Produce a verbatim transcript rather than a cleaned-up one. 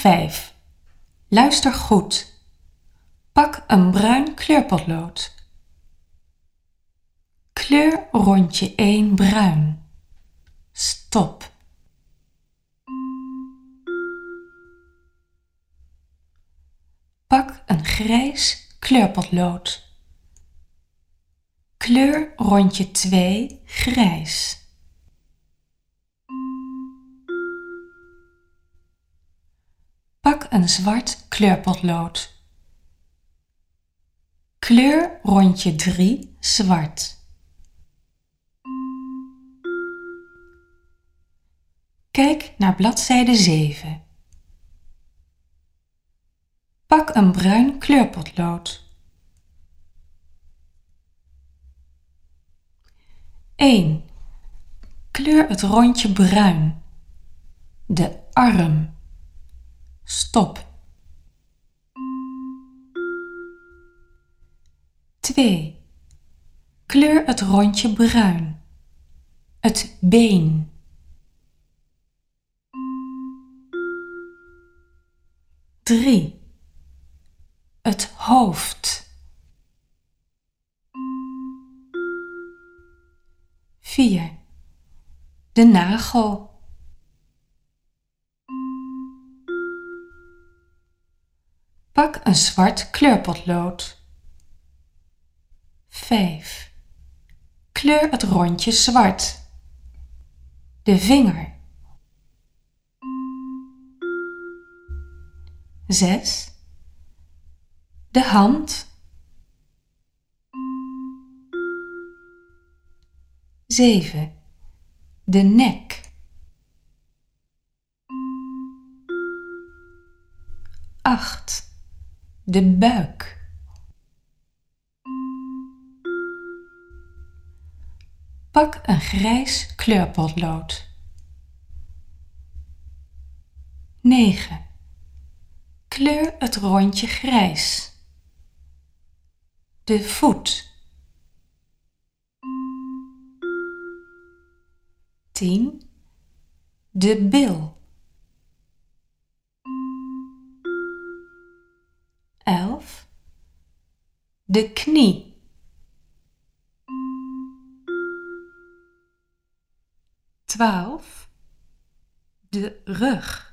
vijf. Luister goed. Pak een bruin kleurpotlood. Kleur rondje één bruin. Stop. Pak een grijs kleurpotlood. Kleur rondje twee grijs. Pak een zwart kleurpotlood. Kleur rondje drie zwart. Kijk naar bladzijde zeven. Pak een bruin kleurpotlood. één. Kleur het rondje bruin. De arm. Stop. twee. Kleur het rondje bruin. Het been. drie. Het hoofd. vier. De nagel. Pak een zwart kleurpotlood. vijf. Kleur het rondje zwart. De vinger. zes. De hand. zeven. De nek. acht. De buik. Pak een grijs kleurpotlood. negen. Kleur het rondje grijs. De voet. tien. De bil. elf. De knie. twaalf. De rug.